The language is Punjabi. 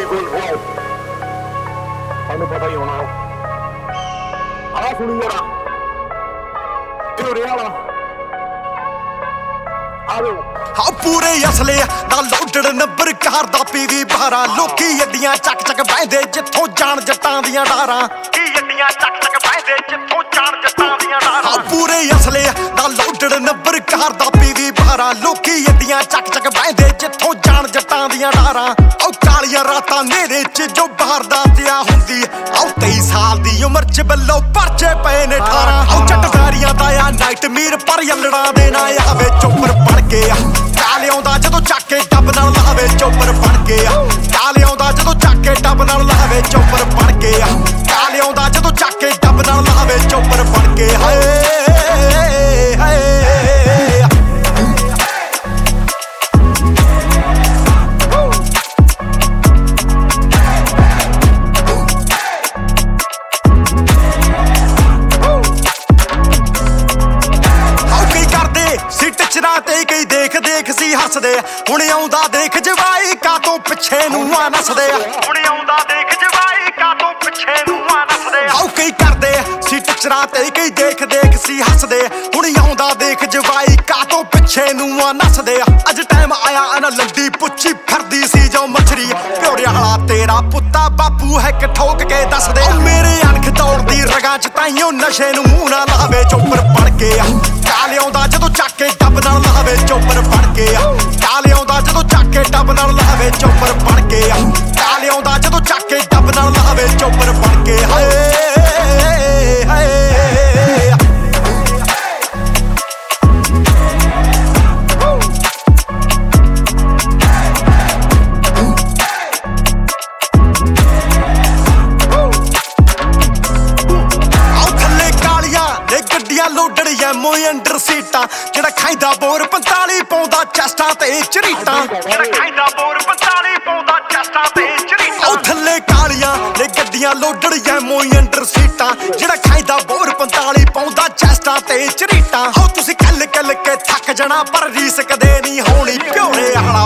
ਕੋਈ ਹੋਏ ਸਾਨੂੰ ਪਤਾ ਹੀ ਹੋਣਾ ਆ ਸੁਣੀ ਜਰਾ ਇਹ ਰਿਆ ਵਾਲਾ ਆਓ ਹਾਂ ਪੂਰੇ ਅਸਲੇ ਦਾ ਲੋਡਡ ਨੰਬਰ ਕਾਰ ਦਾ ਪੀਵੀ 12 ਲੋਕੀ ਅੱਡੀਆਂ ਚੱਕ ਚੱਕ ਬਹਿੰਦੇ ਜਿੱਥੋਂ ਜਾਣ ਜੱਟਾਂ ਦੀਆਂ ਡਾਰਾਂ ਕੀ ਅੱਡੀਆਂ ਚੱਕ ਚੱਕ ਬਹਿੰਦੇ ਜਿੱਥੋਂ ਜਾਣ ਜੱਟਾਂ ਦੀਆਂ ਡਾਰਾਂ ਹਾਂ ਪੂਰੇ ਅਸਲੇ ਦਾ ਲੋਡਡ ਨੰਬਰ ਕਾਰ ਦਾ ਪੀਵੀ 12 ਲੋਕੀ ਅੱਡੀਆਂ ਚੱਕ ਚੱਕ ਬਹਿੰਦੇ ਜਿੱਥੋਂ ਜਾਣ ਜੱਟਾਂ ਦੀਆਂ ਡਾਰਾਂ ਉਹ ਕਾਲੀਆਂ ਰਾਤਾਂ ਨੇਰੇ 'ਚ ਜੋ ਬਾਹਰ ਦਾ ਤਿਆ ਹੁੰਦੀ ਆਉ 23 ਸਾਲ ਦੀ ਉਮਰ 'ਚ ਬੱਲੋ ਪਰਚੇ ਪਏ ਨੇ 18 ਆਉ ਜੱਟਦਾਰੀਆਂ ਦਾ ਆ ਨਾਈਟ ਮੀਰ ਪਰ ਯੱਲੜਾਂ ਦੇ ਨਾ ਆਵੇ ਚੋਪਰ ਬਣ ਕੇ ਆ ਲਿਆਉਂਦਾ ਜਦੋਂ ਚੱਕ ਕੇ ਡੱਬ ਨਾਲ ਲਾਵੇ ਚੋਪਰ ਬਣ ਕੇ ਆ ਲਿਆਉਂਦਾ ਜਦੋਂ ਚੱਕ ਕੇ ਡੱਬ ਨਾਲ ਲਾਵੇ ਚੋਪਰ ਬਣ ਕੇ ਆ ਲਿਆਉਂਦਾ ਜਦੋਂ ਚੱਕ ਕੇ ਡੱਬ ਨਾਲ ਲਾਵੇ ਚੋਪਰ ਬਣ ਕੇ ਹਾਏ ਹਾਏ ਤੇ ਕਈ ਦੇਖ ਦੇਖ ਸੀ ਹੱਸਦੇ ਹੁਣ ਆਉਂਦਾ ਦੇਖ ਜਵਾਈ ਕਾਤੋਂ ਪਿੱਛੇ ਨੂੰ ਆ ਨੱਸਦੇ ਹੁਣ ਆਉਂਦਾ ਦੇਖ ਜਵਾਈ ਕਾਤੋਂ ਪਿੱਛੇ ਨੂੰ ਆ ਨੱਸਦੇ ਆਉ ਕਈ ਕਰਦੇ ਸੀ ਟਚਰਾ ਤੇ ਕਈ ਦੇਖ ਦੇਖ ਸੀ ਹੱਸਦੇ ਹੁਣ ਆਉਂਦਾ ਦੇਖ ਜਵਾਈ ਕਾਤੋਂ ਪਿੱਛੇ ਨੂੰ ਆ ਨੱਸਦੇ ਅੱਜ ਟਾਈਮ ਆਇਆ ਅਨ ਲੰਡੀ ਪੁੱਛੀ ਫਿਰਦੀ ਸੀ ਜੋ ਮਛਰੀ ਪਿਉੜਿਆ ਵਾਲਾ ਤੇਰਾ ਪੁੱਤਾ ਬਾਪੂ ਹੈ ਕਿ ਠੋਕ ਕੇ ਦੱਸਦੇ ਮੇਰੇ ਅਣਖ ਦੌੜਦੀ ਰਗਾਂ ਚ ਤਾਈਓ ਨਸ਼ੇ ਨੂੰ ਮੂੰਹ ਨਾ ਲਾਵੇ ਚੋਪਰ ਬਣ ਕੇ ਆ ਲਿਆਉਂਦਾ ਜਦੋਂ ਚੱਕ ਕੇ ਡੱਬ ਨਾਲ ਲਾਵੇ ਚੋਪਰ ਬਣ ਕੇ ਆ ਲਿਆਉਂਦਾ ਜਦੋਂ ਚੱਕ ਕੇ ਡੱਬ ਨਾਲ ਲਾਵੇ ਚੋਪਰ ਬਣ ਕੇ ਆ ਲਿਆਉਂਦਾ ਜਦੋਂ ਚੱਕ ਕੇ ਡੱਬ ਨਾਲ ਲਾਵੇ ਚੋਪਰ ਬਣ ਕੇ ਹਾਏ ਹਾਏ ਲੋਡੜ ਐਮੋ ਅੰਡਰ ਸੀਟਾਂ ਜਿਹੜਾ ਖਾਈਦਾ ਬੋਰ 45 ਪਾਉਂਦਾ ਚੈਸਟਾਂ ਤੇ ਝਰੀਟਾਂ ਜਿਹੜਾ ਖਾਈਦਾ ਬੋਰ 45 ਪਾਉਂਦਾ ਚੈਸਟਾਂ ਤੇ ਝਰੀਟਾਂ ਉਹ ਥੱਲੇ ਕਾਲੀਆਂ ਨੇ ਗੱਡੀਆਂ ਲੋਡੜ ਐਮੋ ਅੰਡਰ ਸੀਟਾਂ ਜਿਹੜਾ ਖਾਈਦਾ ਬੋਰ 45 ਪਾਉਂਦਾ ਚੈਸਟਾਂ ਤੇ ਝਰੀਟਾਂ ਹੋ ਤੁਸੀਂ ਕੱਲ ਕੱਲ ਕੇ ਥੱਕ ਜਾਣਾ ਪਰ ਰੀਸ ਕਦੇ ਨਹੀਂ ਹੋਣੀ ਪਿਉਰੇ ਵਾਲਾ